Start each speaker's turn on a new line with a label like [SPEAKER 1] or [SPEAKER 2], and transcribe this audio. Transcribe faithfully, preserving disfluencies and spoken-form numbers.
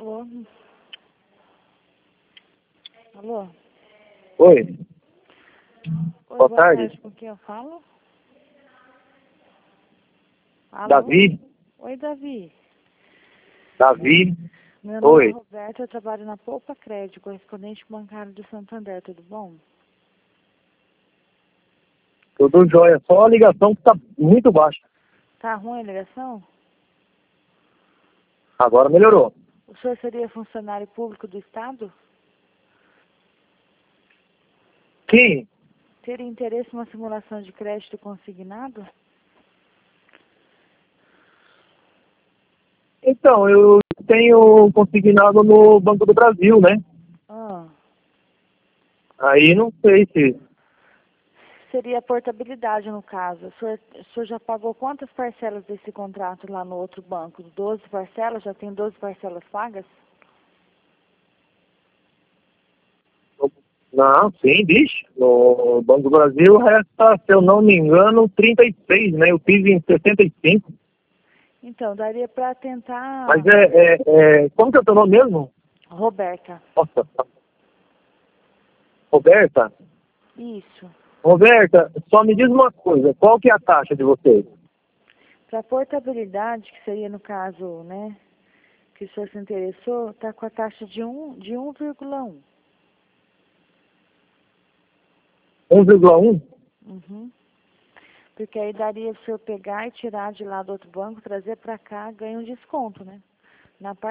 [SPEAKER 1] Alô? Alô?
[SPEAKER 2] Oi.
[SPEAKER 1] Oi,
[SPEAKER 2] Boa
[SPEAKER 1] boa
[SPEAKER 2] tarde.
[SPEAKER 1] tarde. Com quem eu falo? Alô?
[SPEAKER 2] Davi?
[SPEAKER 1] Oi, Davi.
[SPEAKER 2] Davi?
[SPEAKER 1] Meu nome é
[SPEAKER 2] Oi.
[SPEAKER 1] Roberta, eu trabalho na Poupa Crédito, correspondente bancário de Santander, tudo bom?
[SPEAKER 2] Tudo jóia. Só a ligação que tá muito baixa.
[SPEAKER 1] Tá ruim a ligação?
[SPEAKER 2] Agora melhorou.
[SPEAKER 1] O senhor seria funcionário público do Estado?
[SPEAKER 2] Quem?
[SPEAKER 1] Teria interesse em uma simulação de crédito consignado?
[SPEAKER 2] Então, eu tenho consignado no Banco do Brasil, né?
[SPEAKER 1] Ah,
[SPEAKER 2] Aí não sei se...
[SPEAKER 1] seria portabilidade no caso. O senhor, o senhor já pagou quantas parcelas desse contrato lá no outro banco? doze parcelas? Já tem doze parcelas pagas?
[SPEAKER 2] Não, sim, bicho. No Banco do Brasil resta, se eu não me engano, trinta e seis, né? Eu fiz em sessenta e cinco.
[SPEAKER 1] Então, daria para tentar...
[SPEAKER 2] Mas é, é, é... Como que é o teu nome mesmo?
[SPEAKER 1] Roberta.
[SPEAKER 2] Nossa. Roberta?
[SPEAKER 1] Isso.
[SPEAKER 2] Roberta, só me diz uma coisa. Qual que é a taxa de vocês?
[SPEAKER 1] Para portabilidade, que seria no caso, né, que o senhor se interessou, está com a taxa de um de um vírgula um.
[SPEAKER 2] um vírgula um?
[SPEAKER 1] Uhum. Porque aí daria o senhor pegar e tirar de lá do outro banco, trazer para cá, ganha um desconto, né? Na parte